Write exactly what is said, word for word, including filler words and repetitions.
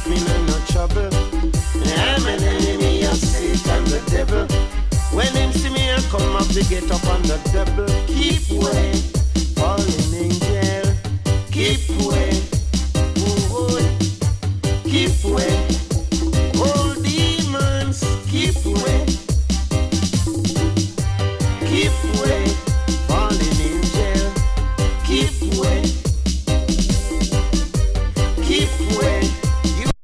me in no trouble. I'm an enemy of Satan the devil. When him see me, I come up to get up on the double. Keep way.